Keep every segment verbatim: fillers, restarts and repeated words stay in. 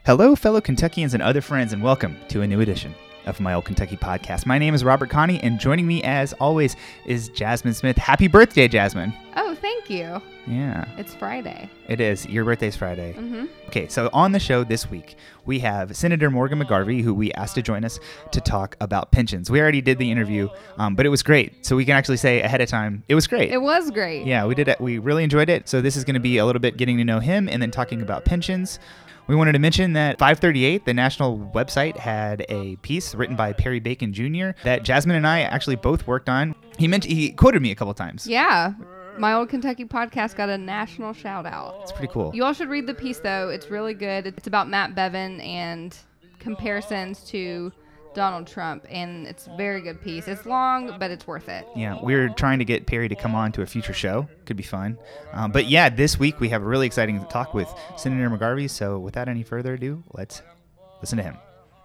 Hello, fellow Kentuckians and other friends, and welcome to a new edition of My Old Kentucky Podcast. My name is Robert Connie, and joining me, as always, is Jasmine Smith. Happy birthday, Jasmine. Oh, thank you. Yeah. It's Friday. It is. Your birthday's Friday. Mm-hmm. Okay, so on the show this week, we have Senator Morgan McGarvey, who we asked to join us to talk about pensions. We already did the interview, um, but it was great. So we can actually say ahead of time, it was great. It was great. Yeah, we did it. We really enjoyed it. So this is going to be a little bit getting to know him and then talking about pensions. We wanted to mention that five thirty-eight, the national website, had a piece written by Perry Bacon Junior that Jasmine and I actually both worked on. He meant he quoted me a couple times. Yeah. My Old Kentucky Podcast got a national shout out. It's pretty cool. You all should read the piece, though. It's really good. It's about Matt Bevin and comparisons to Donald Trump, and it's a very good piece. It's long, but it's worth it. Yeah, we're trying to get Perry to come on to a future show. Could be fun. Um, but yeah, this week we have a really exciting talk with Senator McGarvey. So without any further ado, let's listen to him.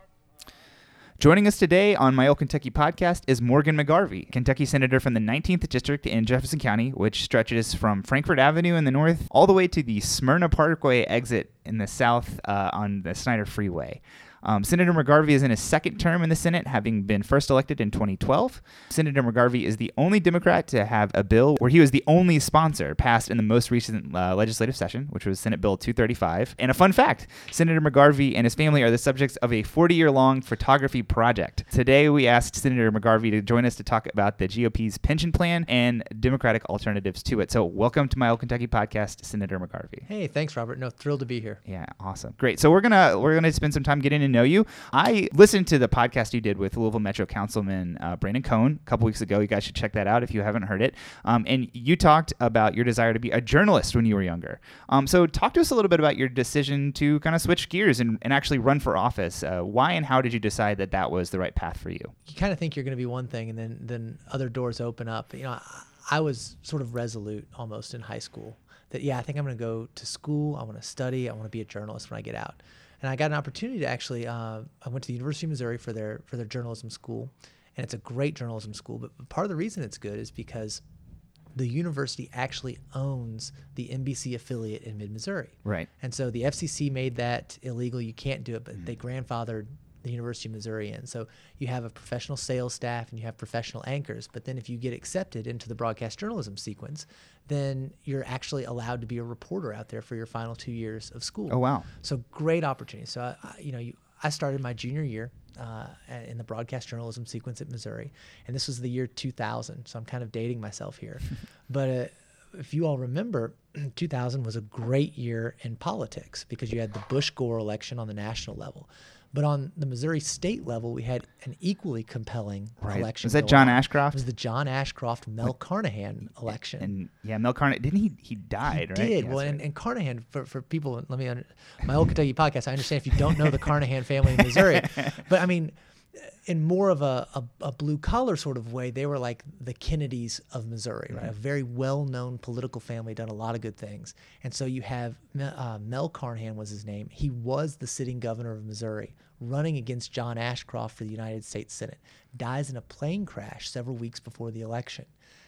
Joining us today on My Old Kentucky Podcast is Morgan McGarvey, Kentucky Senator from the nineteenth District in Jefferson County, which stretches from Frankfort Avenue in the north all the way to the Smyrna Parkway exit in the south uh, on the Snyder Freeway. Um, Senator McGarvey is in his second term in the Senate, having been first elected in twenty twelve. Senator McGarvey is the only Democrat to have a bill where he was the only sponsor passed in the most recent uh, legislative session, which was Senate Bill two thirty-five. And a fun fact, Senator McGarvey and his family are the subjects of a forty-year-long photography project. Today, we asked Senator McGarvey to join us to talk about the G O P's pension plan and Democratic alternatives to it. So welcome to My Old Kentucky Podcast, Senator McGarvey. Hey, thanks, Robert. No, thrilled to be here. Yeah, awesome. Great. So we're gonna we're gonna spend some time getting to know you. I listened to the podcast you did with Louisville Metro Councilman uh, Brandon Cohn a couple weeks ago. You guys should check that out if you haven't heard it. Um, and you talked about your desire to be a journalist when you were younger. Um, so talk to us a little bit about your decision to kind of switch gears and, and actually run for office. Uh, why and how did you decide that that was the right path for you? You kind of think you're going to be one thing, and then then other doors open up. You know, I, I was sort of resolute almost in high school that, yeah, I think I'm going to go to school. I want to study. I want to be a journalist when I get out. And I got an opportunity to actually, uh, I went to the University of Missouri for their for their journalism school, and it's a great journalism school. But part of the reason it's good is because the university actually owns the N B C affiliate in mid-Missouri. Right. And so the F C C made that illegal. You can't do it, but mm. they grandfathered the University of Missouri in. So you have a professional sales staff and you have professional anchors. But then if you get accepted into the broadcast journalism sequence, then you're actually allowed to be a reporter out there for your final two years of school. Oh, wow. So great opportunity. So, I, I, you know, you, I started my junior year uh, in the broadcast journalism sequence at Missouri. And this was the year two thousand. So I'm kind of dating myself here. but uh, if you all remember, two thousand was a great year in politics because you had the Bush-Gore election on the national level. But on the Missouri state level, we had an equally compelling right. election. Was that John on. Ashcroft? It was the John Ashcroft, Mel what? Carnahan election. And yeah, Mel Carnahan, didn't he? He died, he right? Did. Yeah, well, and, right. and Carnahan, for, for people, let me, under, my Old Kentucky Podcast, I understand if you don't know the Carnahan family in Missouri. But I mean, in more of a, a, a blue-collar sort of way, they were like the Kennedys of Missouri, right? Mm-hmm. A very well-known political family, done a lot of good things. And so you have uh, Mel Carnahan was his name. He was the sitting governor of Missouri, running against John Ashcroft for the United States Senate, dies in a plane crash several weeks before the election.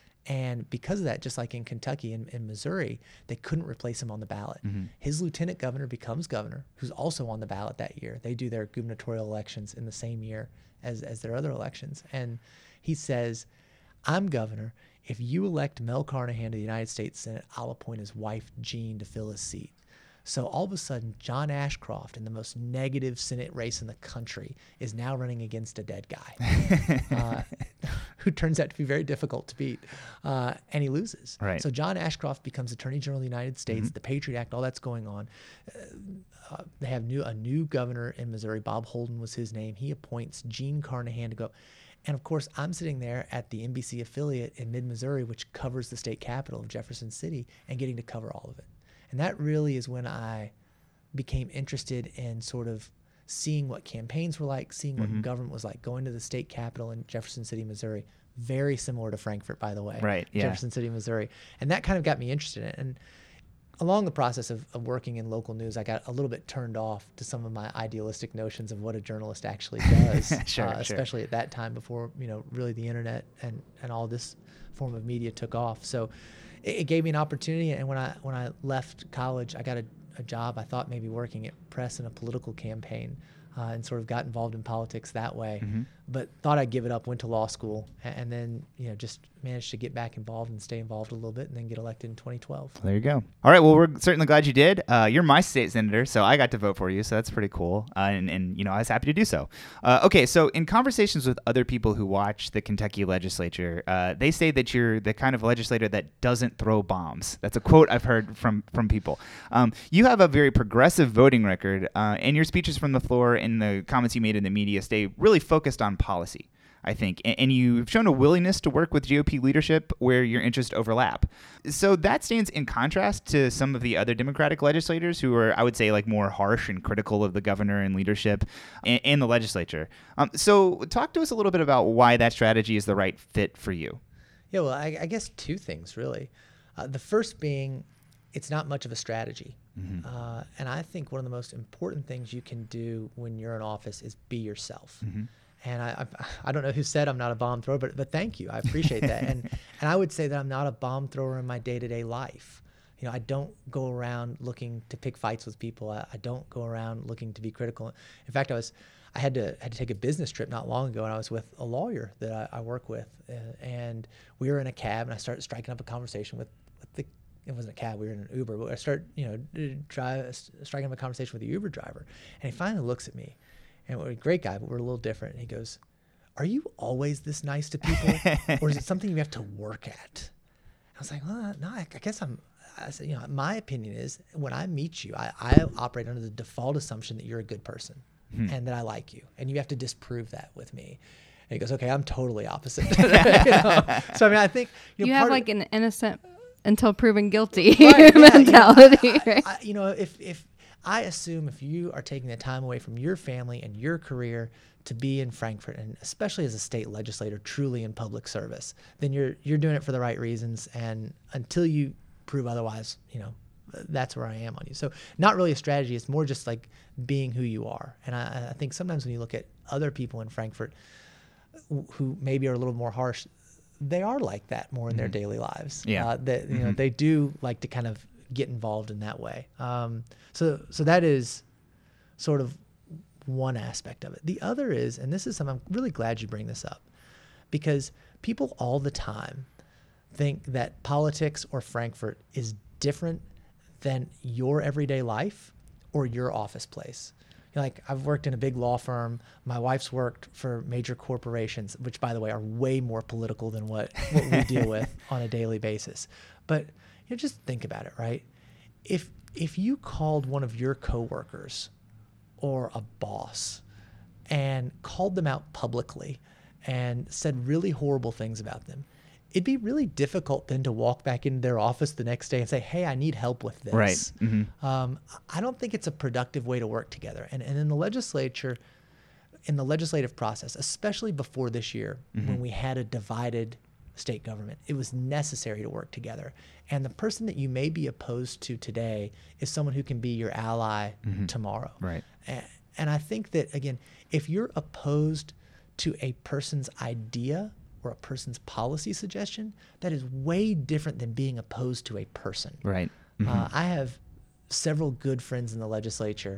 And because of that, just like in Kentucky and in Missouri, they couldn't replace him on the ballot. Mm-hmm. His lieutenant governor becomes governor, who's also on the ballot that year. They do their gubernatorial elections in the same year as, as their other elections. And he says, I'm governor. If you elect Mel Carnahan to the United States Senate, I'll appoint his wife, Jean, to fill his seat. So all of a sudden, John Ashcroft, in the most negative Senate race in the country, is now running against a dead guy, uh, who turns out to be very difficult to beat, uh, and he loses. Right. So John Ashcroft becomes Attorney General of the United States. Mm-hmm. The Patriot Act, all that's going on. Uh, uh, they have new a new governor in Missouri. Bob Holden was his name. He appoints Jean Carnahan to go. And of course, I'm sitting there at the N B C affiliate in mid-Missouri, which covers the state capital of Jefferson City, and getting to cover all of it. And that really is when I became interested in sort of seeing what campaigns were like, seeing what mm-hmm. government was like, going to the state capitol in Jefferson City, Missouri. Very similar to Frankfort, by the way. Right, yeah. Jefferson City, Missouri. And that kind of got me interested in it. And along the process of, of working in local news, I got a little bit turned off to some of my idealistic notions of what a journalist actually does, sure, uh, sure. especially at that time before, you know, really the internet and, and all this form of media took off. So it, it gave me an opportunity. And when I when I left college, I got a, a job. I thought maybe working at press in a political campaign uh, and sort of got involved in politics that way. Mm-hmm. But thought I'd give it up, went to law school, and, and then you know just managed to get back involved and stay involved a little bit, and then get elected in twenty twelve. There you go. All right. Well, we're certainly glad you did. Uh, you're my state senator, so I got to vote for you, so that's pretty cool. Uh, and, and, you know, I was happy to do so. Uh, okay, so in conversations with other people who watch the Kentucky legislature, uh, they say that you're the kind of legislator that doesn't throw bombs. That's a quote I've heard from, from people. Um, you have a very progressive voting record, uh, and your speeches from the floor and the comments you made in the media stay really focused on policy, I think. And, and you've shown a willingness to work with G O P leadership where your interests overlap. So that stands in contrast to some of the other Democratic legislators who are, I would say, like more harsh and critical of the governor and leadership and, and the legislature. Um, so talk to us a little bit about why that strategy is the right fit for you. Yeah, well, I, I guess two things, really. Uh, the first being, it's not much of a strategy. Mm-hmm. Uh, and I think one of the most important things you can do when you're in office is be yourself. Mm-hmm. And I, I I don't know who said I'm not a bomb thrower, but but thank you. I appreciate that. and and I would say that I'm not a bomb thrower in my day-to-day life. You know, I don't go around looking to pick fights with people. I, I don't go around looking to be critical. In fact, I was I had to had to take a business trip not long ago, and I was with a lawyer that I, I work with, uh, and we were in a cab, and I started striking up a conversation with, with the. It wasn't a cab, we were in an Uber, but I started, you know, drive, striking up a conversation with the Uber driver, and he finally looks at me. And we're a great guy, but we're a little different. And he goes, "Are you always this nice to people, or is it something you have to work at?" I was like, "Well, no, I guess I'm." I said, "You know, my opinion is when I meet you, I, I operate under the default assumption that you're a good person hmm. and that I like you, and you have to disprove that with me." And he goes, "Okay, I'm totally opposite." You know? So I mean, I think you, know, you part have like of, an innocent until proven guilty right, yeah, mentality. You know, I, right? I, you know, if if I assume if you are taking the time away from your family and your career to be in Frankfort, and especially as a state legislator, truly in public service, then you're you're doing it for the right reasons. And until you prove otherwise, you know, that's where I am on you. So not really a strategy. It's more just like being who you are. And I, I think sometimes when you look at other people in Frankfort who maybe are a little more harsh, they are like that more in mm-hmm. their daily lives. Yeah. Uh, that, you mm-hmm. know, they do like to kind of get involved in that way. Um, so, so that is sort of one aspect of it. The other is, and this is something I'm really glad you bring this up, because people all the time think that politics or Frankfort is different than your everyday life or your office place. You know, like I've worked in a big law firm. My wife's worked for major corporations, which by the way are way more political than what, what we deal with on a daily basis. But you know, just think about it, right? If if you called one of your coworkers or a boss and called them out publicly and said really horrible things about them, it'd be really difficult then to walk back into their office the next day and say, "Hey, I need help with this." Right. Mm-hmm. Um, I don't think it's a productive way to work together. And and in the legislature, in the legislative process, especially before this year, mm-hmm. when we had a divided state government, it was necessary to work together. And the person that you may be opposed to today is someone who can be your ally mm-hmm. tomorrow. Right. And, and I think that, again, if you're opposed to a person's idea or a person's policy suggestion, that is way different than being opposed to a person. Right. Mm-hmm. Uh, I have several good friends in the legislature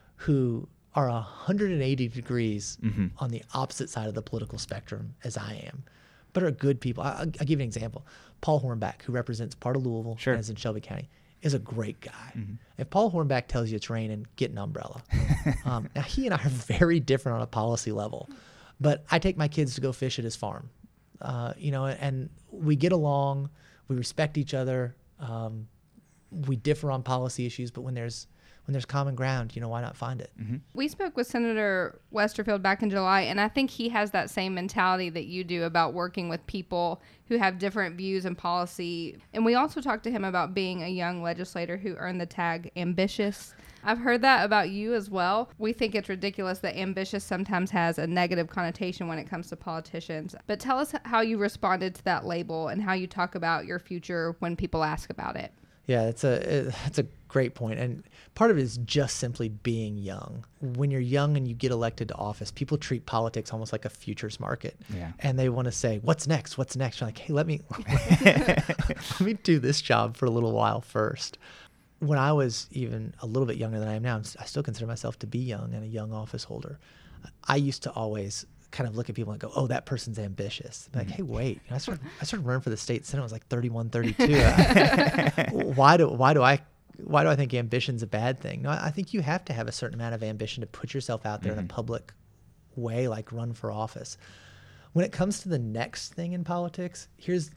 who are one hundred eighty degrees mm-hmm. on the opposite side of the political spectrum as I am, but are good people. I, I'll, I'll give you an example. Paul Hornback, who represents part of Louisville sure. and is in Shelby County, is a great guy. Mm-hmm. If Paul Hornback tells you it's raining, get an umbrella. um, now, he and I are very different on a policy level, but I take my kids to go fish at his farm. Uh, you know, and we get along, we respect each other, um, we differ on policy issues, but when there's when there's common ground, you know, why not find it? Mm-hmm. We spoke with Senator Westerfield back in July, and I think he has that same mentality that you do about working with people who have different views and policy. And we also talked to him about being a young legislator who earned the tag ambitious. I've heard that about you as well. We think it's ridiculous that ambitious sometimes has a negative connotation when it comes to politicians. But tell us how you responded to that label and how you talk about your future when people ask about it. Yeah, it's a that's a great point. And part of it is just simply being young. When you're young and you get elected to office, people treat politics almost like a futures market. Yeah. And they want to say, "What's next? What's next?" You're like, "Hey, let me let me do this job for a little while first." when I was even a little bit younger than I am now, I'm, I still consider myself to be young and a young office holder. I used to always kind of look at people and go, oh, that person's ambitious. I'm like, hey, wait, you know, I started, I started running for the state senate. I was like thirty-one, thirty-two. why do, why do I, why do I think ambition's a bad thing? No, I think you have to have a certain amount of ambition to put yourself out there mm-hmm. in a public way, like run for office. When it comes to the next thing in politics, here's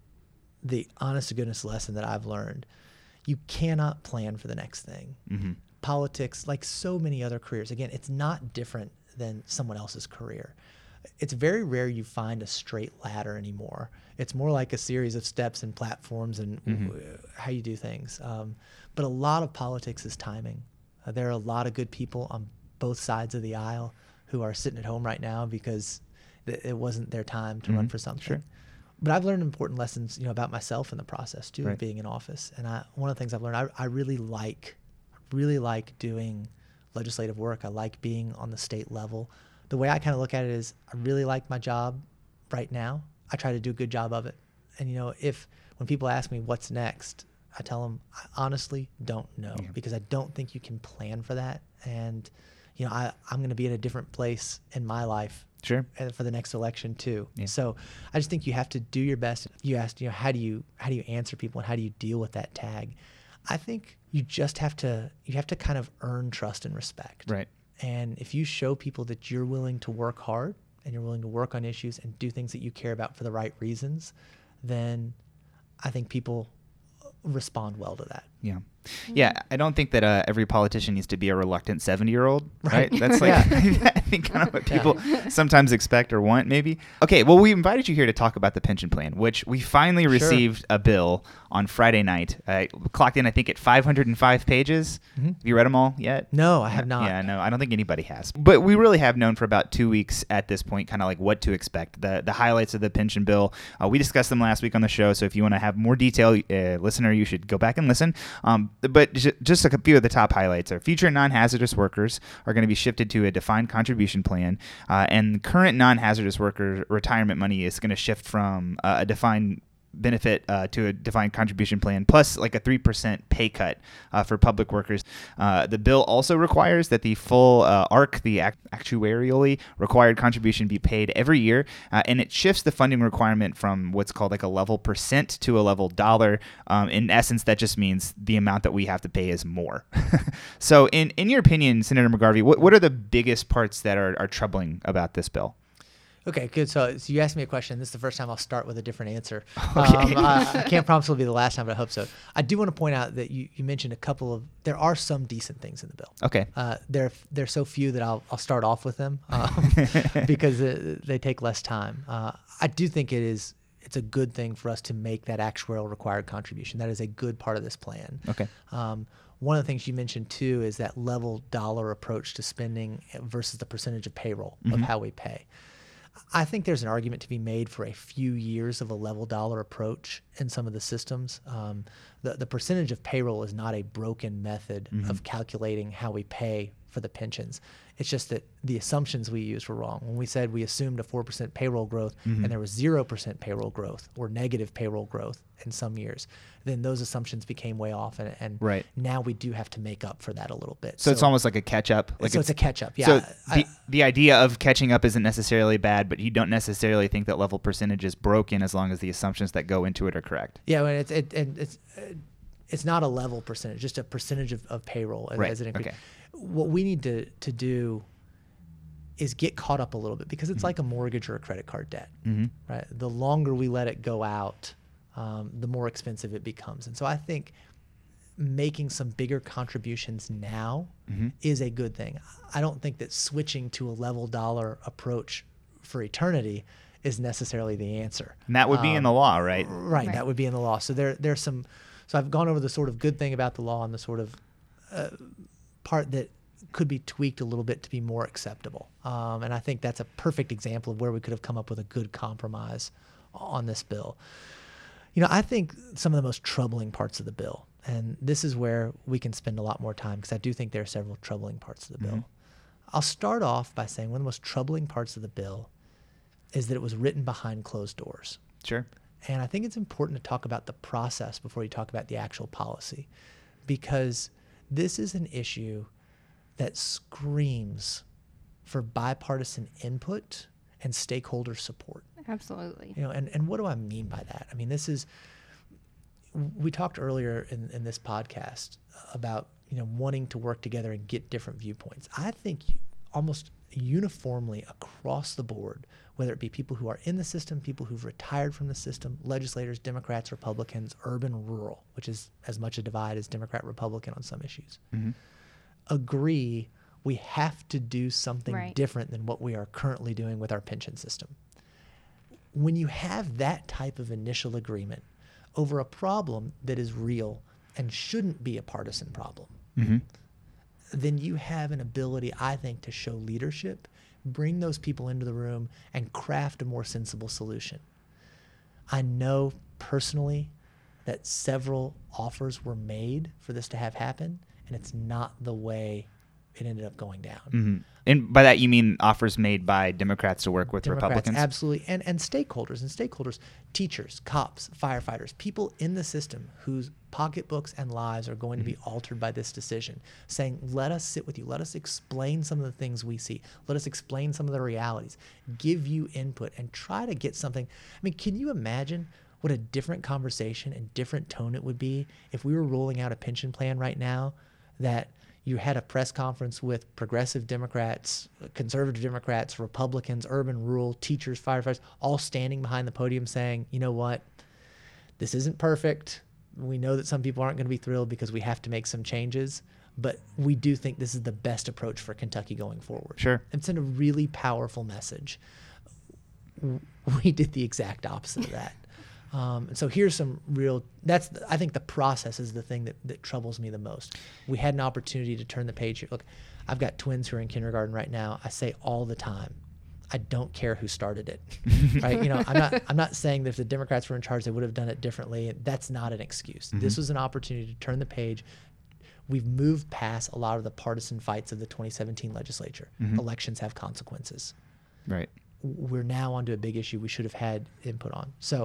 the honest to goodness lesson that I've learned. You cannot plan for the next thing. Mm-hmm. Politics, like so many other careers, again, it's not different than someone else's career. It's very rare you find a straight ladder anymore. It's more like a series of steps and platforms and mm-hmm. w- how you do things. Um, but a lot of politics is timing. Uh, there are a lot of good people on both sides of the aisle who are sitting at home right now because th- it wasn't their time to mm-hmm. run for something. Sure. But I've learned important lessons, you know, about myself in the process too, right. of being in office. And I, one of the things I've learned, I, I really like, really like doing legislative work. I like being on the state level. The way I kind of look at it is I really like my job right now. I try to do a good job of it. And, you know, if when people ask me what's next, I tell them I honestly don't know yeah. because I don't think you can plan for that. And, you know, I, I'm going to be in a different place in my life sure. for the next election too. Yeah. So I just think you have to do your best. You asked, you know, how do you, how do you answer people and how do you deal with that tag? I think you just have to, you have to kind of earn trust and respect. Right. And if you show people that you're willing to work hard and you're willing to work on issues and do things that you care about for the right reasons, then I think people respond well to that. Yeah. Yeah, I don't think that uh, every politician needs to be a reluctant seventy-year-old, right? right? That's like, yeah. I think kind of what people yeah. sometimes expect or want, maybe. Okay, well, we invited you here to talk about the pension plan, which we finally received sure. a bill on Friday night. I clocked in, I think, at five hundred five pages. Mm-hmm. Have you read them all yet? No, I have not. Yeah, no, I don't think anybody has. But we really have known for about two weeks at this point kind of like what to expect. The the highlights of the pension bill, uh, we discussed them last week on the show, so if you want to have more detail, uh, listener, you should go back and listen. Um, but j- just a few of the top highlights are future non-hazardous workers are going to be shifted to a defined contribution plan, uh, and current non-hazardous worker retirement money is going to shift from uh, a defined benefit uh, to a defined contribution plan, plus like a three percent pay cut uh, for public workers. Uh, the bill also requires that the full uh, A R C, the act- actuarially required contribution, be paid every year, uh, and it shifts the funding requirement from what's called like a level percent to a level dollar. Um, in essence, that just means the amount that we have to pay is more. So in, in your opinion, Senator McGarvey, what, what are the biggest parts that are, are troubling about this bill? Okay, good. So, so you asked me a question. This is the first time I'll start with a different answer. Okay. Um, I, I can't promise it'll be the last time, but I hope so. I do want to point out that you, you mentioned a couple of, there are some decent things in the bill. Okay. Uh, they're, they're so few that I'll, I'll start off with them um, because uh, they take less time. Uh, I do think it is, it's a good thing for us to make that actuarial required contribution. That is a good part of this plan. Okay. Um, one of the things you mentioned too is that level dollar approach to spending versus the percentage of payroll mm-hmm. of how we pay. I think there's an argument to be made for a few years of a level dollar approach in some of the systems. Um, the, the percentage of payroll is not a broken method mm-hmm. of calculating how we pay for the pensions. It's just that the assumptions we used were wrong. When we said we assumed a four percent payroll growth mm-hmm. and there was zero percent payroll growth or negative payroll growth in some years, then those assumptions became way off. And, and right. now we do have to make up for that a little bit. So, so it's almost like a catch-up. Like so it's, it's a catch-up, yeah. So the, I, the idea of catching up isn't necessarily bad, but you don't necessarily think that level percentage is broken as long as the assumptions that go into it are correct. Yeah, and it's, it, it, it's, it's not a level percentage, just a percentage of, of payroll as, right. as it increases. Okay. What we need to, to do is get caught up a little bit because it's mm-hmm. like a mortgage or a credit card debt, mm-hmm. right? The longer we let it go out, um, the more expensive it becomes. And so I think making some bigger contributions now mm-hmm. is a good thing. I don't think that switching to a level dollar approach for eternity is necessarily the answer. And that would be um, in the law, right? right? Right, that would be in the law. So there, there's some, so I've gone over the sort of good thing about the law and the sort of uh, part that could be tweaked a little bit to be more acceptable. Um, and I think that's a perfect example of where we could have come up with a good compromise on this bill. You know, I think some of the most troubling parts of the bill, and this is where we can spend a lot more time because I do think there are several troubling parts of the bill. Mm-hmm. I'll start off by saying one of the most troubling parts of the bill is that it was written behind closed doors. Sure. And I think it's important to talk about the process before you talk about the actual policy. because this is an issue that screams for bipartisan input and stakeholder support. Absolutely. You know, and, and what do I mean by that? I mean, this is, we talked earlier in, in this podcast about, you know, wanting to work together and get different viewpoints. I think almost uniformly across the board, whether it be people who are in the system, people who've retired from the system, legislators, Democrats, Republicans, urban, rural, which is as much a divide as Democrat, Republican on some issues, mm-hmm. agree we have to do something right. different than what we are currently doing with our pension system. When you have that type of initial agreement over a problem that is real and shouldn't be a partisan problem, mm-hmm. then you have an ability, I think, to show leadership, bring those people into the room, and craft a more sensible solution. I know personally that several offers were made for this to have happen, and it's not the way it ended up going down. Mm-hmm. And by that, you mean offers made by Democrats to work with Democrats, Republicans? Absolutely. And and stakeholders and stakeholders, teachers, cops, firefighters, people in the system whose pocketbooks and lives are going mm-hmm. to be altered by this decision, saying, let us sit with you. Let us explain some of the things we see. Let us explain some of the realities, give you input, and try to get something. I mean, can you imagine what a different conversation and different tone it would be if we were rolling out a pension plan right now that you had a press conference with progressive Democrats, conservative Democrats, Republicans, urban, rural, teachers, firefighters, all standing behind the podium saying, you know what, this isn't perfect. We know that some people aren't going to be thrilled because we have to make some changes, but we do think this is the best approach for Kentucky going forward. Sure. And send a really powerful message. We did the exact opposite of that. Um, and so here's some real, that's, the, I think the process is the thing that, that troubles me the most. We had an opportunity to turn the page here. Look, I've got twins who are in kindergarten right now. I say all the time, I don't care who started it, right? You know, I'm not, I'm not saying that if the Democrats were in charge, they would have done it differently. That's not an excuse. Mm-hmm. This was an opportunity to turn the page. We've moved past a lot of the partisan fights of the twenty seventeen legislature. Mm-hmm. Elections have consequences. Right. We're now onto a big issue we should have had input on. So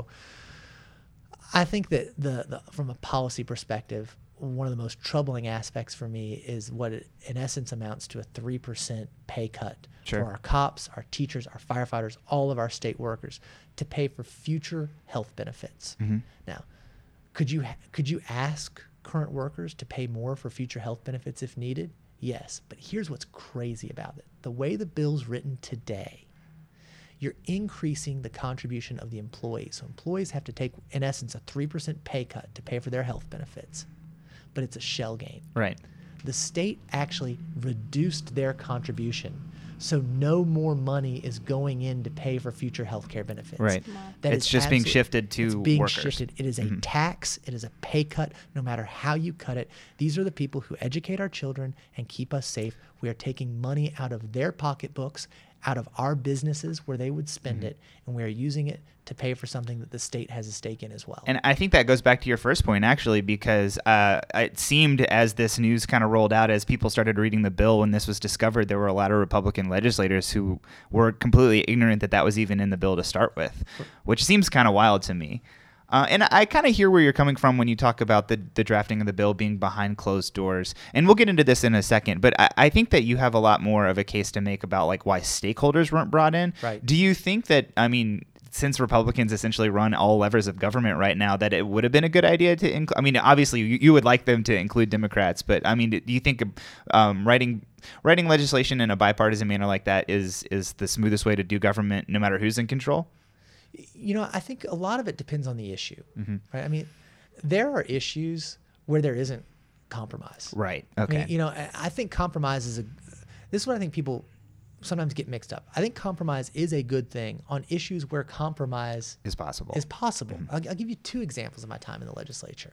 I think that the, the from a policy perspective, one of the most troubling aspects for me is what it in essence amounts to a three percent pay cut sure. for our cops, our teachers, our firefighters, all of our state workers to pay for future health benefits. Mm-hmm. Now, could you could you ask current workers to pay more for future health benefits if needed? Yes, but here's what's crazy about it. The way the bill's written today, you're increasing the contribution of the employees. So employees have to take, in essence, a three percent pay cut to pay for their health benefits, but it's a shell game. Right. The state actually reduced their contribution, so no more money is going in to pay for future health care benefits. Right. That it's is just being absolute- shifted to it's being workers. shifted. It is a mm-hmm. tax. It is a pay cut, no matter how you cut it. These are the people who educate our children and keep us safe. We are taking money out of their pocketbooks, out of our businesses where they would spend mm-hmm. it, and we are using it to pay for something that the state has a stake in as well. And I think that goes back to your first point, actually, because uh, it seemed as this news kind of rolled out, as people started reading the bill when this was discovered, there were a lot of Republican legislators who were completely ignorant that that was even in the bill to start with, which seems kind of wild to me. Uh, and I kind of hear where you're coming from when you talk about the, the drafting of the bill being behind closed doors. And we'll get into this in a second, but I, I think that you have a lot more of a case to make about like why stakeholders weren't brought in. Right. Do you think that, I mean, since Republicans essentially run all levers of government right now, that it would have been a good idea to include, I mean, obviously you, you would like them to include Democrats, but I mean, do you think um, writing writing legislation in a bipartisan manner like that is is the smoothest way to do government no matter who's in control? You know, I think a lot of it depends on the issue, mm-hmm. right? I mean, there are issues where there isn't compromise. Right. Okay. I mean, you know, I think compromise is a, this is what I think people sometimes get mixed up. I think compromise is a good thing on issues where compromise is possible. Is possible. Mm-hmm. I'll, I'll give you two examples of my time in the legislature.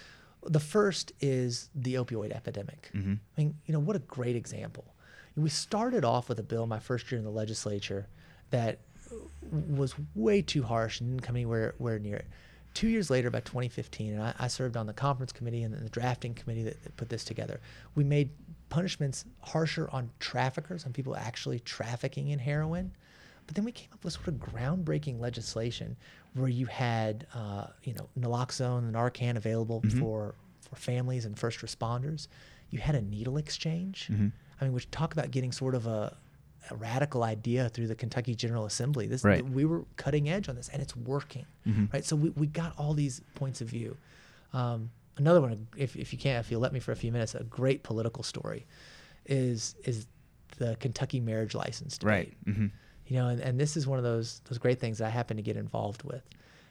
The first is the opioid epidemic. Mm-hmm. I mean, you know, what a great example. We started off with a bill my first year in the legislature that was way too harsh and didn't come anywhere, anywhere near it. Two years later, by twenty fifteen, and I, I served on the conference committee and the drafting committee that, that put this together, we made punishments harsher on traffickers, on people actually trafficking in heroin. But then we came up with sort of groundbreaking legislation where you had, uh, you know, naloxone and Narcan available mm-hmm. for for families and first responders. You had a needle exchange. Mm-hmm. I mean, we talk about getting sort of a, a radical idea through the Kentucky General Assembly. This Right. we were cutting edge on this, and it's working, Mm-hmm. right? So we, we got all these points of view. Um, another one, if if you can't, if you let me for a few minutes, a great political story is is the Kentucky marriage license debate. Right. Mm-hmm. You know, and, and this is one of those those great things that I happen to get involved with.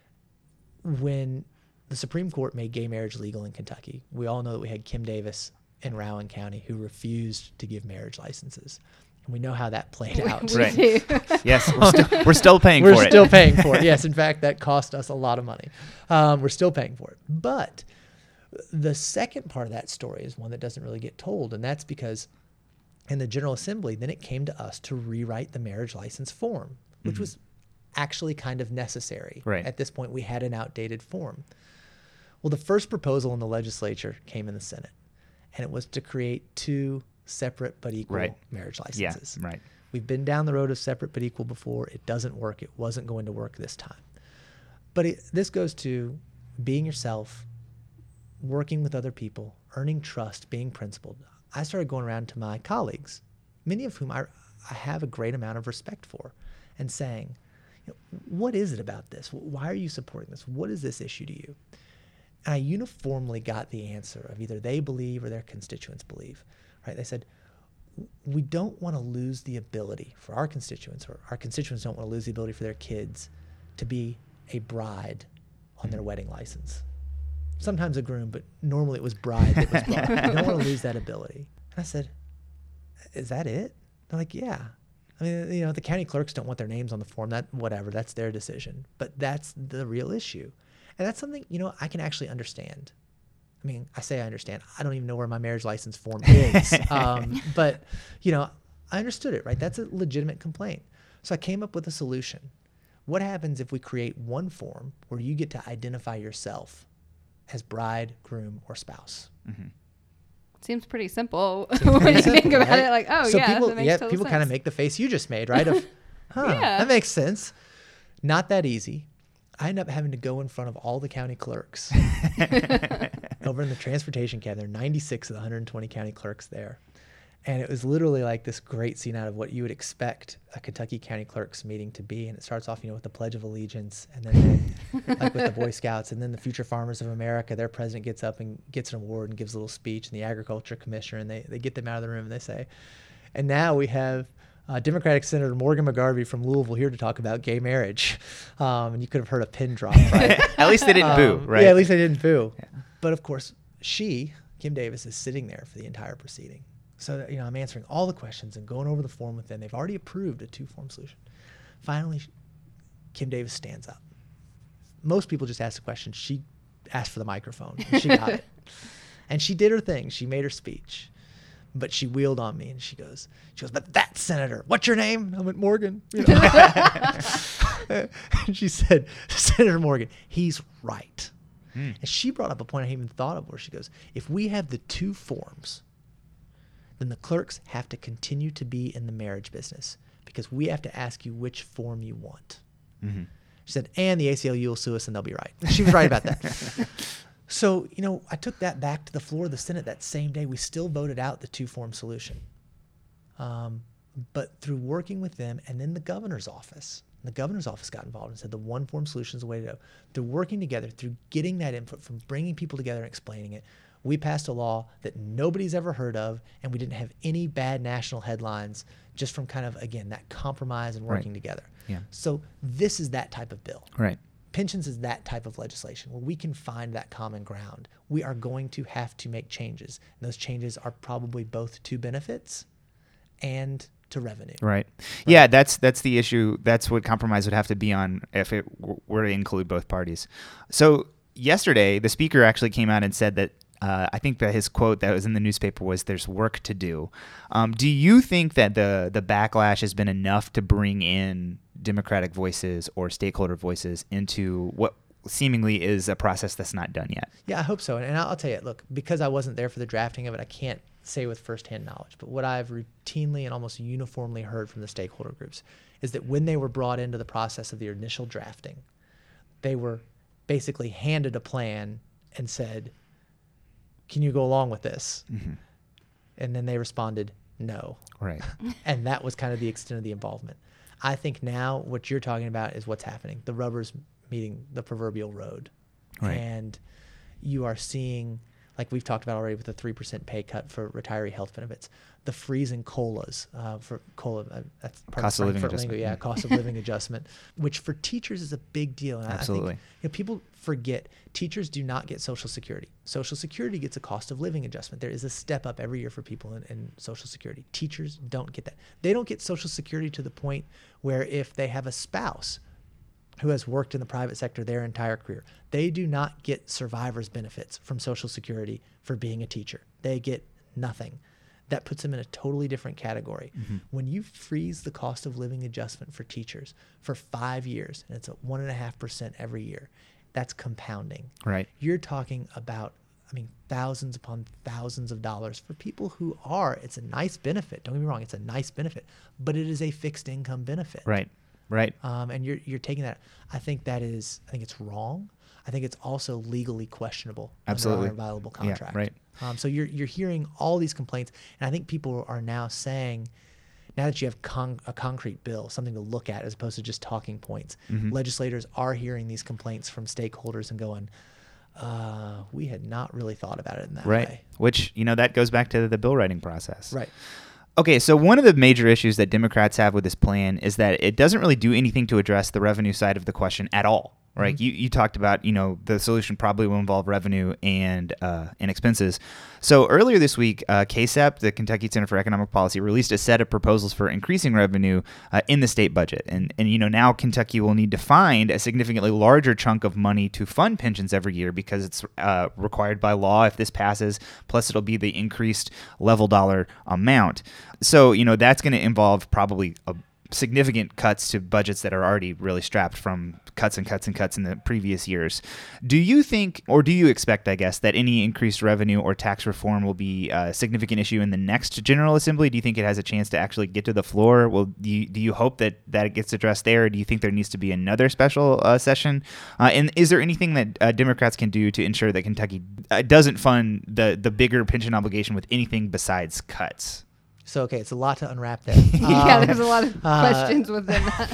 When the Supreme Court made gay marriage legal in Kentucky, we all know that we had Kim Davis in Rowan County who refused to give marriage licenses. And we know how that played out. We Right. do. Yes, we're still, we're still paying We're for it. still paying for it. Yes, in fact, that cost us a lot of money. Um, we're still paying for it. But the second part of that story is one that doesn't really get told, and that's because in the General Assembly, then it came to us to rewrite the marriage license form, which Mhm. was actually kind of necessary. Right. At this point, we had an outdated form. Well, the first proposal in the legislature came in the Senate, and it was to create two separate but equal Right. marriage Yeah, licenses. right. We've been down the road of separate but equal before. It doesn't work. It wasn't going to work this time. But it, this goes to being yourself, working with other people, earning trust, being principled. I started going around to my colleagues, many of whom I, I have a great amount of respect for, and saying, you know, what is it about this? Why are you supporting this? What is this issue to you? And I uniformly got the answer of either they believe or their constituents believe. Right? They said, we don't want to lose the ability for our constituents, or our constituents don't want to lose the ability for their kids to be a bride on their wedding license. Sometimes a groom, but normally it was bride that was brought. We don't want to lose that ability. And I said, is that it? They're like, yeah. I mean, you know, the county clerks don't want their names on the form. That whatever, that's their decision. But that's the real issue. And that's something, you know, I can actually understand. I mean, I say I understand. I don't even know where my marriage license form is. um, but, you know, I understood it, right? That's a legitimate complaint. So I came up with a solution. What happens if we create one form where you get to identify yourself as bride, groom, or spouse? Mm-hmm. Seems pretty simple Seems when pretty you think simple, about right? it. Like, oh so yeah, people, that makes yeah, total people sense. kind of make the face you just made, right? Of, huh, Yeah. that makes sense. Not that easy. I ended up having to go in front of all the county clerks over in the transportation cabinet. There are ninety-six of the one hundred twenty county clerks there. And it was literally like this great scene out of what you would expect a Kentucky County Clerks meeting to be. And it starts off, you know, with the Pledge of Allegiance, and then they, like with the Boy Scouts, and then the Future Farmers of America, their president gets up and gets an award and gives a little speech, and the Agriculture Commissioner, and they, they get them out of the room and they say, and now we have uh, Democratic Senator Morgan McGarvey from Louisville here to talk about gay marriage. Um, and you could have heard a pin drop, right? At least they didn't boo, Um, right? Yeah, at least they didn't boo. Yeah. But of course, she, Kim Davis, is sitting there for the entire proceeding. So, you know, I'm answering all the questions and going over the form with them. They've already approved a two-form solution. Finally, Kim Davis stands up. Most people just ask the question. She asked for the microphone, and she got it. And she did her thing. She made her speech. But she wheeled on me, and she goes, she goes, but that senator, what's your name? I went, Morgan. You know? And she said, Senator Morgan, he's right. Hmm. And she brought up a point I hadn't even thought of, where she goes, if we have the two forms, then the clerks have to continue to be in the marriage business, because we have to ask you which form you want. Mm-hmm. She said, and the A C L U will sue us and they'll be right. She was right about that. So, you know, I took that back to the floor of the Senate that same day. We still voted out the two-form solution. Um, but through working with them, and then the governor's office, the governor's office got involved and said the one-form solution is the way to go. Through working together, through getting that input, from bringing people together and explaining it, we passed a law that nobody's ever heard of, and we didn't have any bad national headlines, just from kind of, again, that compromise and working Right. together. Yeah. So this is that type of bill. Right. Pensions is that type of legislation where we can find that common ground. We are going to have to make changes. And those changes are probably both to benefits and to revenue. Right. Yeah, that's that's the issue. That's what compromise would have to be on if it w- were to include both parties. So yesterday, the speaker actually came out and said that uh, I think that his quote that was in the newspaper was, "There's work to do." Um, do you think that the the backlash has been enough to bring in Democratic voices or stakeholder voices into what seemingly is a process that's not done yet? Yeah, I hope so. And, and I'll, I'll tell you, look, because I wasn't there for the drafting of it, I can't say with firsthand knowledge. But what I've routinely and almost uniformly heard from the stakeholder groups is that when they were brought into the process of the initial drafting, they were basically handed a plan and said, can you go along with this? Mm-hmm. And then they responded, no. Right. And that was kind of the extent of the involvement. I think now what you're talking about is what's happening. The rubber's meeting the proverbial road. Right. And you are seeing, like we've talked about already with the three percent pay cut for retiree health benefits, the freeze in COLAs, uh, for COLA, uh, that's part Cost of of living Frankfurt adjustment. lingo, yeah, cost of living adjustment, which for teachers is a big deal. And Absolutely. I think you know, people forget teachers do not get Social Security. Social Security gets a cost of living adjustment. There is a step up every year for people in, in Social Security. Teachers don't get that. They don't get Social Security to the point where if they have a spouse who has worked in the private sector their entire career, they do not get survivor's benefits from Social Security for being a teacher. They get nothing. That puts them in a totally different category. Mm-hmm. When you freeze the cost of living adjustment for teachers for five years, and it's at one and a half percent every year, that's compounding. Right. You're talking about, I mean, thousands upon thousands of dollars for people who are, it's a nice benefit. Don't get me wrong, it's a nice benefit, but it is a fixed income benefit. Right. Right. Um, and you're you're taking that. I think that is, I think it's wrong. I think it's also legally questionable. Absolutely. Under our available contract. Yeah, right. Um, so you're you're hearing all these complaints, and I think people are now saying, now that you have con- a concrete bill, something to look at as opposed to just talking points, Mm-hmm. legislators are hearing these complaints from stakeholders and going, uh, we had not really thought about it in that Right. way. Which, you know, that goes back to the bill writing process. Right. Okay, so one of the major issues that Democrats have with this plan is that it doesn't really do anything to address the revenue side of the question at all. Right? Mm-hmm. You you talked about, you know, the solution probably will involve revenue and uh, and expenses. So earlier this week, uh, K C E P, the Kentucky Center for Economic Policy, released a set of proposals for increasing revenue uh, in the state budget. And and you know now Kentucky will need to find a significantly larger chunk of money to fund pensions every year because it's uh, required by law if this passes. Plus, it'll be the increased level dollar amount. So you know that's going to involve probably a significant cuts to budgets that are already really strapped from cuts and cuts and cuts in the previous years. Do you think, or do you expect, I guess, that any increased revenue or tax reform will be a significant issue in the next General Assembly? Do you think it has a chance to actually get to the floor? Well, do you, do you hope that, that it gets addressed there? Or do you think there needs to be another special uh, session? Uh, and is there anything that uh, Democrats can do to ensure that Kentucky uh, doesn't fund the, the bigger pension obligation with anything besides cuts? So, okay, it's a lot to unwrap there. yeah, Um, there's a lot of uh, questions within that.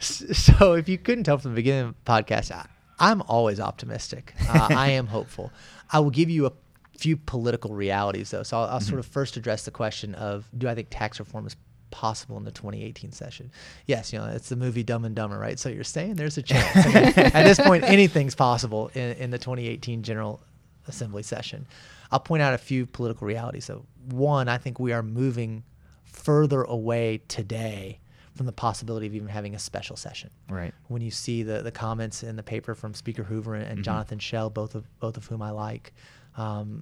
So if you couldn't tell from the beginning of the podcast, I, I'm always optimistic. Uh, I am hopeful. I will give you a few political realities, though. So I'll, I'll mm-hmm. sort of first address the question of, do I think tax reform is possible in the twenty eighteen session? Yes, you know, it's the movie Dumb and Dumber, right? So you're saying there's a chance. I mean, at this point, anything's possible in, in the twenty eighteen General Assembly session. I'll point out a few political realities. So one, I think we are moving further away today from the possibility of even having a special session. Right. When you see the, the comments in the paper from Speaker Hoover and, and mm-hmm. Jonathan Schell, both of both of whom I like, um,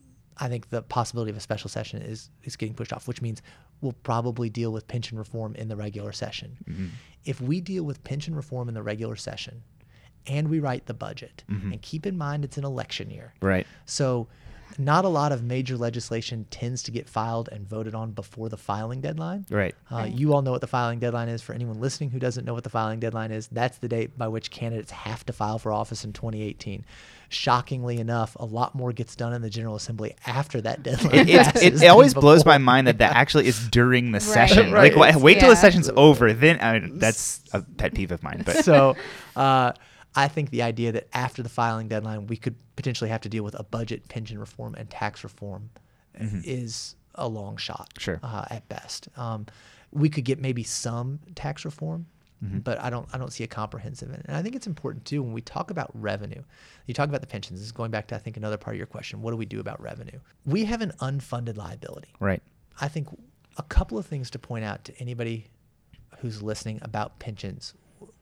I think the possibility of a special session is is getting pushed off, which means we'll probably deal with pension reform in the regular session. Mm-hmm. If we deal with pension reform in the regular session and we write the budget, mm-hmm. and keep in mind it's an election year. Right. So not a lot of major legislation tends to get filed and voted on before the filing deadline. Right. Uh, right. You all know what the filing deadline is. For anyone listening who doesn't know what the filing deadline is, that's the date by which candidates have to file for office in twenty eighteen. Shockingly enough, a lot more gets done in the General Assembly after that deadline. It, it, it always blows my mind that that actually is during the right. session. Right. Like, wait, wait till yeah. the session's over. Then I mean, that's a pet peeve of mine. But so uh, I think the idea that after the filing deadline, we could potentially have to deal with a budget, pension reform, and tax reform mm-hmm. is a long shot. Sure. Uh, at best, um, we could get maybe some tax reform, mm-hmm. but I don't. I don't see a comprehensive. And I think it's important too when we talk about revenue. You talk about the pensions. This is going back to I think another part of your question. What do we do about revenue? We have an unfunded liability. Right. I think a couple of things to point out to anybody who's listening about pensions.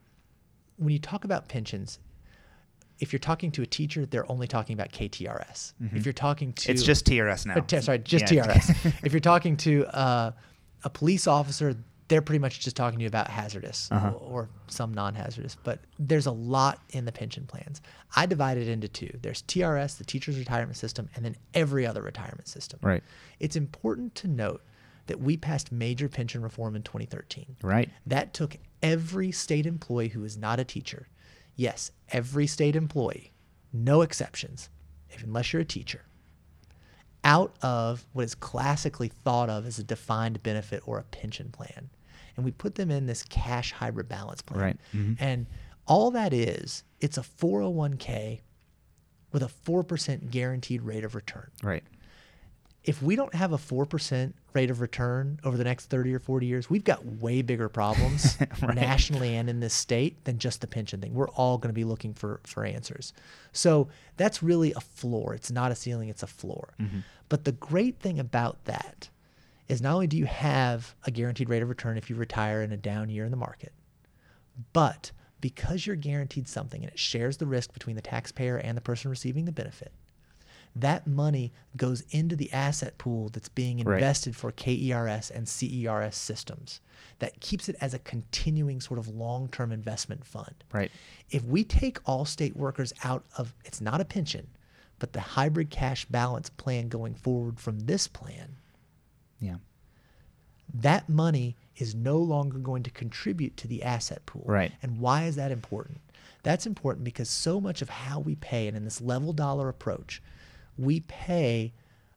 When you talk about pensions, if you're talking to a teacher, they're only talking about K T R S. Mm-hmm. If you're talking to... It's just T R S now. Uh, t- sorry, just yeah. T R S. If you're talking to uh, a police officer, they're pretty much just talking to you about hazardous uh-huh. or, or some non-hazardous. But there's a lot in the pension plans. I divide it into two. There's T R S, the teacher's retirement system, and then every other retirement system. Right. It's important to note that we passed major pension reform in twenty thirteen. Right. That took every state employee who is not a teacher, yes, every state employee, no exceptions, if, unless you're a teacher, out of what is classically thought of as a defined benefit or a pension plan. And we put them in this cash hybrid balance plan. Right. Mm-hmm. And all that is, it's a four oh one k with a four percent guaranteed rate of return. Right. If we don't have a four percent rate of return over the next thirty or forty years, we've got way bigger problems Right. nationally and in this state than just the pension thing. We're all going to be looking for, for answers. So that's really a floor. It's not a ceiling, it's a floor. Mm-hmm. But the great thing about that is not only do you have a guaranteed rate of return if you retire in a down year in the market, but because you're guaranteed something and it shares the risk between the taxpayer and the person receiving the benefit, that money goes into the asset pool that's being Right. invested for K E R S and C E R S systems. That keeps it as a continuing sort of long-term investment fund. Right. If we take all state workers out of, it's not a pension, but the hybrid cash balance plan going forward from this plan, Yeah. that money is no longer going to contribute to the asset pool. Right. And why is that important? That's important because so much of how we pay, and in this level dollar approach, we pay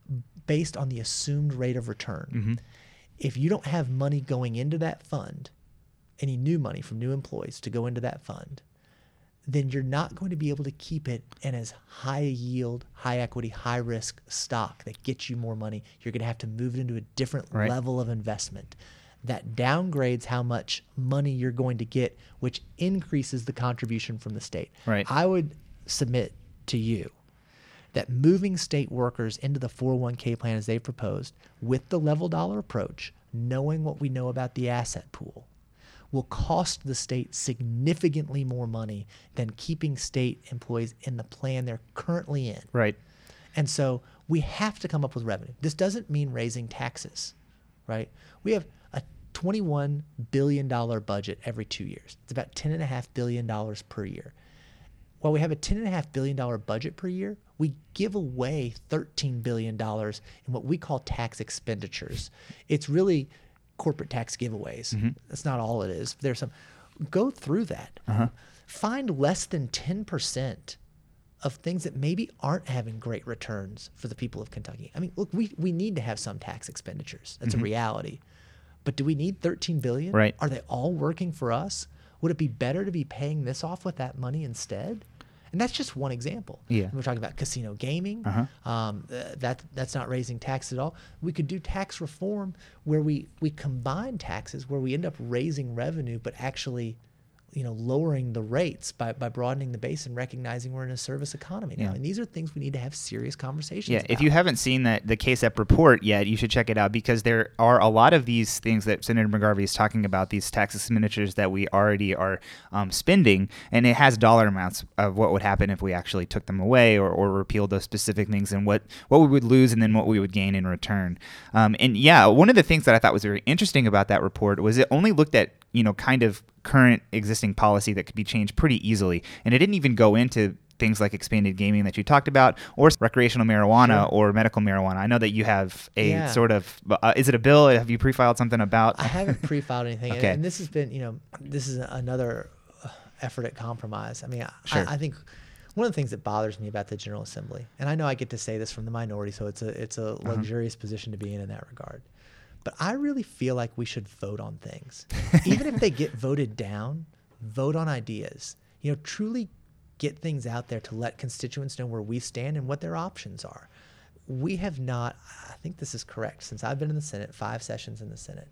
based on the assumed rate of return. Mm-hmm. If you don't have money going into that fund, any new money from new employees to go into that fund, then you're not going to be able to keep it in as high yield, high equity, high risk stock that gets you more money. You're going to have to move it into a different Right. level of investment. That downgrades how much money you're going to get, which increases the contribution from the state. Right. I would submit to you that moving state workers into the four oh one k plan as they've proposed with the level dollar approach, knowing what we know about the asset pool, will cost the state significantly more money than keeping state employees in the plan they're currently in. Right. And so we have to come up with revenue. This doesn't mean raising taxes, right? We have a twenty-one billion dollars budget every two years. It's about ten point five billion dollars per year. While we have a ten point five billion dollars budget per year, we give away thirteen billion dollars in what we call tax expenditures. It's really corporate tax giveaways. Mm-hmm. That's not all it is. There's some. Go through that. Uh-huh. Find less than ten percent of things that maybe aren't having great returns for the people of Kentucky. I mean, look, we, we need to have some tax expenditures. That's Mm-hmm. a reality. But do we need thirteen billion dollars? Right. Are they all working for us? Would it be better to be paying this off with that money instead? And that's just one example. Yeah. We're talking about casino gaming. Uh-huh. Um, uh, that that's not raising taxes at all. We could do tax reform where we, we combine taxes, where we end up raising revenue, but actually, you know, lowering the rates by, by broadening the base and recognizing we're in a service economy now. Yeah. And these are things we need to have serious conversations Yeah, about. if you haven't seen that the K S E P report yet, you should check it out because there are a lot of these things that Senator McGarvey is talking about, these tax expenditures that we already are um, spending, and it has dollar amounts of what would happen if we actually took them away or, or repealed those specific things and what, what we would lose and then what we would gain in return. Um, and yeah, one of the things that I thought was very interesting about that report was it only looked at, you know, kind of current existing policy that could be changed pretty easily. And it didn't even go into things like expanded gaming that you talked about or recreational marijuana Sure. or medical marijuana. I know that you have a Yeah. sort of, uh, is it a bill? Have you pre-filed something about? I haven't pre-filed anything. Okay. and, and this has been, you know, this is another uh, effort at compromise. I mean, I, Sure. I think one of the things that bothers me about the General Assembly, and I know I get to say this from the minority, so it's a it's a Uh-huh. luxurious position to be in in that regard. But I really feel like we should vote on things. Even if they get voted down, vote on ideas. You know, truly get things out there to let constituents know where we stand and what their options are. We have not, I think this is correct, since I've been in the Senate, five sessions in the Senate,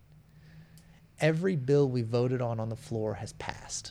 every bill we voted on on the floor has passed.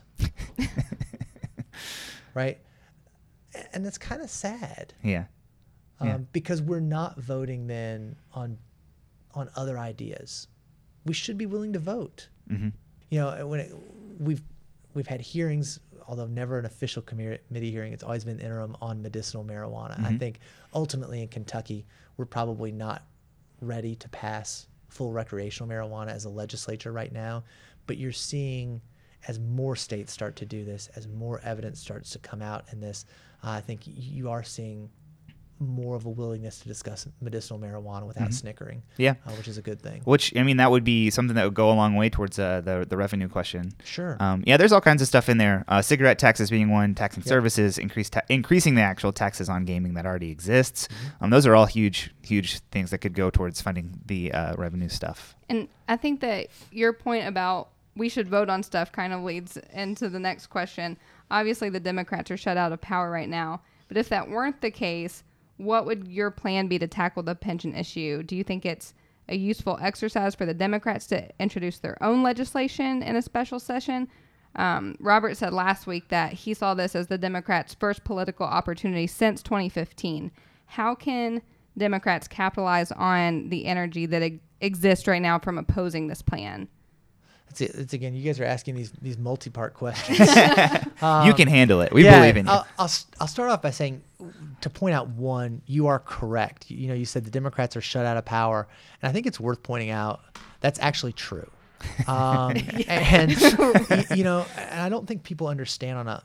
Right? And that's kind of sad. Yeah. Um, Yeah. because we're not voting then on on other ideas. We should be willing to vote. Mm-hmm. You know, when it, we've we've had hearings, although never an official commi- committee hearing, it's always been interim on medicinal marijuana. I Mhm. think ultimately in Kentucky, we're probably not ready to pass full recreational marijuana as a legislature right now, but you're seeing as more states start to do this, as more evidence starts to come out in this, uh, I think you are seeing more of a willingness to discuss medicinal marijuana without Mm-hmm. snickering. Yeah. Uh, which is a good thing. Which, I mean, that would be something that would go a long way towards uh, the the revenue question. Sure. Um, yeah, there's all kinds of stuff in there. Uh, cigarette taxes being one, taxing Yep. services, increase ta- increasing the actual taxes on gaming that already exists. Mm-hmm. Um, those are all huge, huge things that could go towards funding the uh, revenue stuff. And I think that your point about we should vote on stuff kind of leads into the next question. Obviously, the Democrats are shut out of power right now. But if that weren't the case, what would your plan be to tackle the pension issue? Do you think it's a useful exercise for the Democrats to introduce their own legislation in a special session? Um, Robert said last week that he saw this as the Democrats' first political opportunity since twenty fifteen. How can Democrats capitalize on the energy that e- exists right now from opposing this plan? It's, it's again, you guys are asking these these multi-part questions. you can handle it. We yeah, believe in you. I'll, I'll s- I'll start off by saying, to point out one, you are correct. You, you know, you said the Democrats are shut out of power, and I think it's worth pointing out that's actually true. Um, and y- you know, and I don't think people understand on a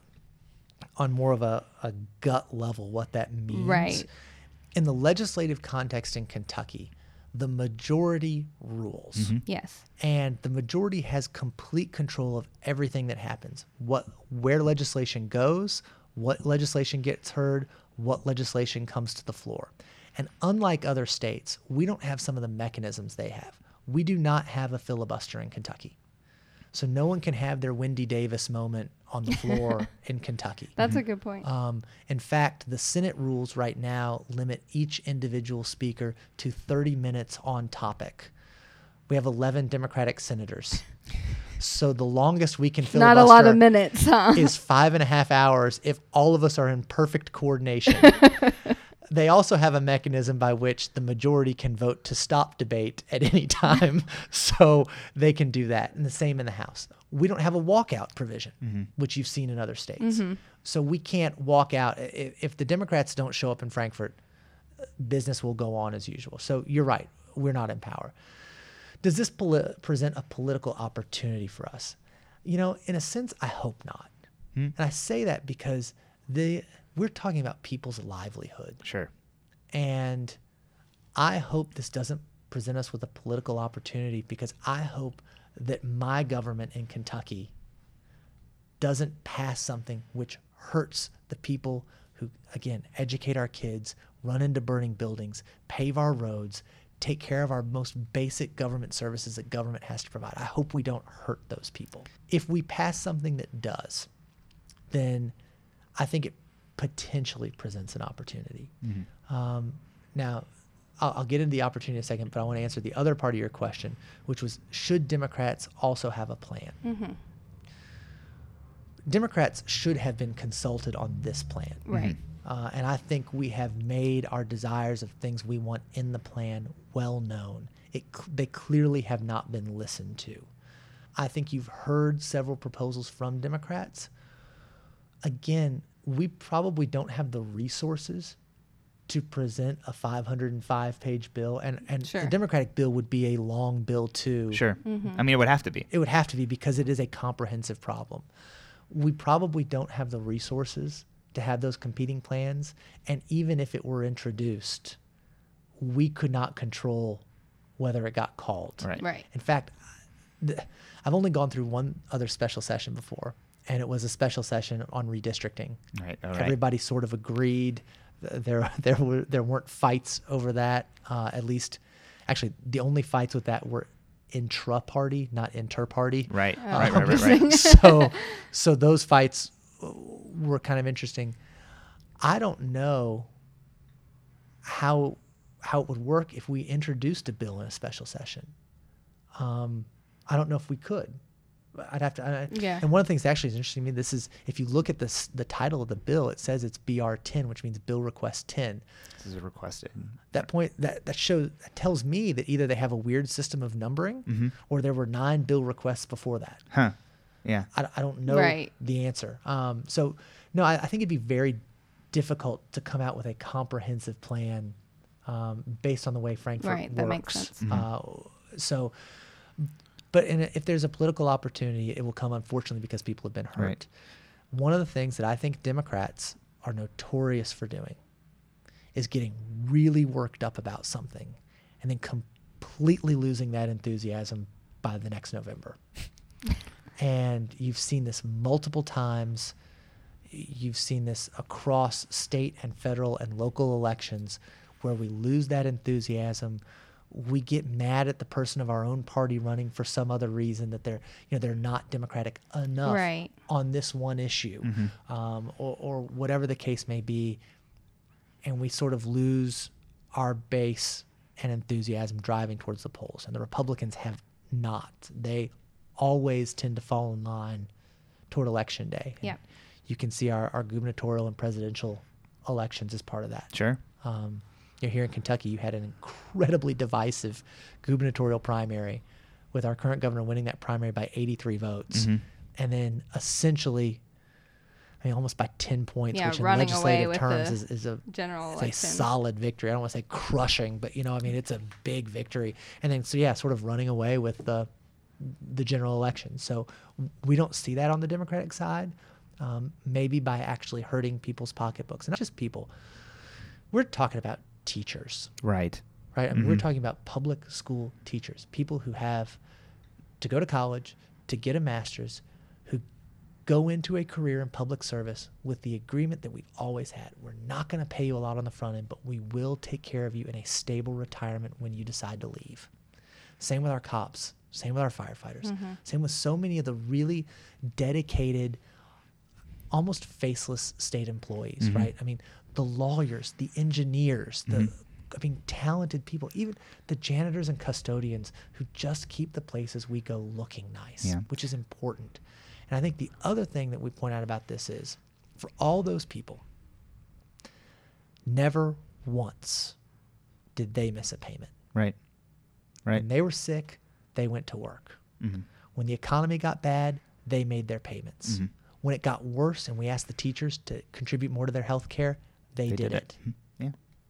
on more of a, a gut level what that means. Right. In the legislative context in Kentucky, the majority rules. Mm-hmm. Yes. And the majority has complete control of everything that happens. What, where legislation goes, what legislation gets heard, what legislation comes to the floor. And unlike other states, we don't have some of the mechanisms they have. We do not have a filibuster in Kentucky. So no one can have their Wendy Davis moment on the floor in Kentucky. That's a good point. Um, in fact, the Senate rules right now limit each individual speaker to thirty minutes on topic. We have eleven Democratic senators. So the longest we can filibuster Not a lot of minutes, huh? is five and a half hours if all of us are in perfect coordination. They also have a mechanism by which the majority can vote to stop debate at any time, so they can do that. And the same in the House. We don't have a walkout provision, mm-hmm. which you've seen in other states. Mm-hmm. So we can't walk out. If, if the Democrats don't show up in Frankfort, business will go on as usual. So you're right. We're not in power. Does this poli- present a political opportunity for us? You know, in a sense, I hope not. Hmm. And I say that because the we're talking about people's livelihood. Sure. And I hope this doesn't present us with a political opportunity, because I hope that my government in Kentucky doesn't pass something which hurts the people who, again, educate our kids, run into burning buildings, pave our roads, take care of our most basic government services that government has to provide. I hope we don't hurt those people. If we pass something that does, then I think it potentially presents an opportunity. Mm-hmm. Um, now, I'll, I'll get into the opportunity in a second, but I want to answer the other part of your question, which was, should Democrats also have a plan? Mm-hmm. Democrats should have been consulted on this plan. Right. Uh, and I think we have made our desires of things we want in the plan well known. It, they clearly have not been listened to. I think you've heard several proposals from Democrats. Again, we probably don't have the resources to present a five hundred five page bill. And, and Sure. the Democratic bill would be a long bill too. Sure. Mm-hmm. I mean, it would have to be. It would have to be, because it is a comprehensive problem. We probably don't have the resources to have those competing plans. And even if it were introduced, we could not control whether it got called. Right. Right. In fact, th- I've only gone through one other special session before, and it was a special session on redistricting. Right. All right. Everybody sort of agreed. There, there were there weren't fights over that. Uh, at least, actually, the only fights with that were intra-party, not inter-party. Right. Oh. Right. Right. Right. Right. so, so those fights were kind of interesting. I don't know how how it would work if we introduced a bill in a special session. Um, I don't know if we could. I'd have to. I, Yeah. And one of the things that actually is interesting to me, this is, if you look at this, the title of the bill, it says it's B R ten, which means Bill Request ten. This is requested. That point that that shows that tells me that either they have a weird system of numbering, Mm-hmm. or there were nine bill requests before that. Huh. Yeah. I, I don't know Right. the answer. Um, so, no, I, I think it'd be very difficult to come out with a comprehensive plan um, based on the way Frankfurt Right, works. that makes sense. Uh, so, but in a, if there's a political opportunity, it will come, unfortunately, because people have been hurt. Right. One of the things that I think Democrats are notorious for doing is getting really worked up about something and then completely losing that enthusiasm by the next November. And you've seen this multiple times. You've seen this across state and federal and local elections where we lose that enthusiasm. We get mad at the person of our own party running for some other reason that they're, you know, they're not Democratic enough Right. on this one issue, Mm-hmm. um, or, or whatever the case may be. And we sort of lose our base and enthusiasm driving towards the polls. And the Republicans have not. They always tend to fall in line toward Election Day. And Yep. you can see our, our gubernatorial and presidential elections as part of that. Sure. Um, you know, here in Kentucky, you had an incredibly divisive gubernatorial primary with our current governor winning that primary by eighty-three votes. Mm-hmm. And then essentially, I mean, almost by ten points, Yeah, which in running away legislative with terms the is, is a general it's a election. solid victory. I don't want to say crushing, but, you know, I mean, it's a big victory. And then, so yeah, sort of running away with the the general election. So we don't see that on the Democratic side, um, maybe by actually hurting people's pocketbooks. And not just people. We're talking about teachers, Right. right? I mean, we're Mhm. talking about public school teachers, people who have to go to college, to get a master's, who go into a career in public service with the agreement that we always had. We're not going to pay you a lot on the front end, but we will take care of you in a stable retirement when you decide to leave. Same with our cops, same with our firefighters, Mhm. same with so many of the really dedicated, almost faceless state employees, Mhm. right? I mean, the lawyers, the engineers, the Mhm. I mean, talented people, even the janitors and custodians who just keep the places we go looking nice, Yeah. which is important. And I think the other thing that we point out about this is, for all those people, never once did they miss a payment. Right. Right. When they were sick, they went to work. Mm-hmm. When the economy got bad, they made their payments. Mhm. When it got worse and we asked the teachers to contribute more to their health care, they, They did, did it. it. Mhm. Yeah.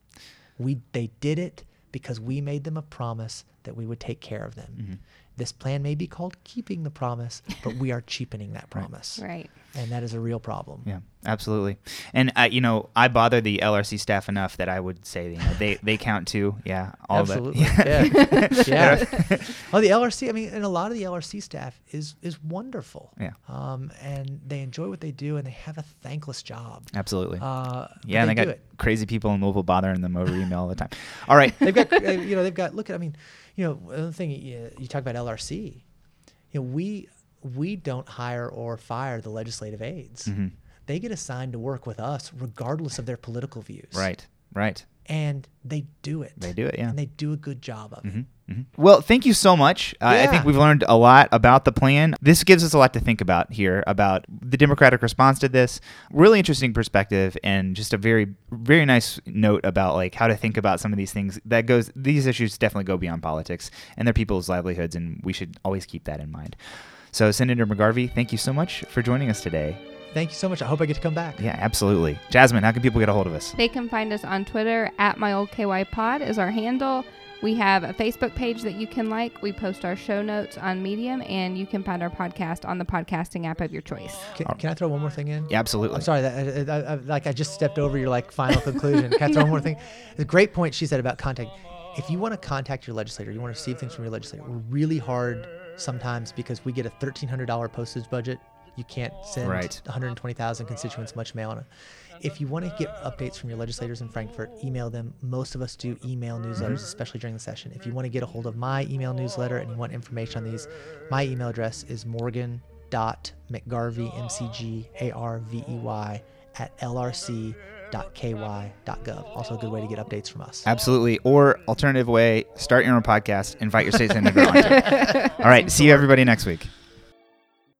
We they did it because we made them a promise that we would take care of them. Mhm. This plan may be called keeping the promise, but we are cheapening that promise. Right. And that is a real problem. Yeah, absolutely. And uh, you know, I bother the L R C staff enough that I would say, you know, they they count too. Yeah, all Absolutely. that. Yeah. yeah. Well, the L R C, I mean, and a lot of the L R C staff is is wonderful. Yeah. Um, and they enjoy what they do, and they have a thankless job. Absolutely. Uh, but yeah, and they do got it. crazy people in Louisville bothering them over email all the time. All right. They've got, uh, you know, they've got. Look at, I mean, you know, another thing you, you talk about L R C. You know, we we don't hire or fire the legislative aides. Mhm. They get assigned to work with us regardless of their political views. Right. Right. And they do it. They do it, yeah. And they do a good job of it. Mhm, mhm. Well, thank you so much. Uh, I think Yeah. we've learned a lot about the plan. This gives us a lot to think about here about the Democratic response to this. Really interesting perspective, and just a very, very nice note about like how to think about some of these things. That goes. These issues definitely go beyond politics, and they're people's livelihoods, and we should always keep that in mind. So, Senator McGarvey, thank you so much for joining us today. Thank you so much. I hope I get to come back. Yeah, absolutely. Jasmine, how can people get a hold of us? They can find us on Twitter at my old K Y pod is our handle. We have a Facebook page that you can like. We post our show notes on Medium, and you can find our podcast on the podcasting app of your choice. Can, can I throw one more thing in? Yeah, absolutely. I'm sorry that I, I, I, like I just stepped over your like final conclusion. Can I throw one more thing? The great point she said about contact. If you want to contact your legislator, you want to receive things from your legislator. We're really hard sometimes because we get a thirteen hundred dollars postage budget. You can't send Right. one hundred twenty thousand constituents much mail on it. If you want to get updates from your legislators in Frankfort, email them. Most of us do email newsletters, especially during the session. If you want to get a hold of my email newsletter and you want information on these, my email address is morgan.mcgarvey, M C G A R V E Y, at L R C dot K Y dot gov. Also a good way to get updates from us. Absolutely. Or alternative way, start your own podcast, invite your state senator on it. All right. See you everybody next week.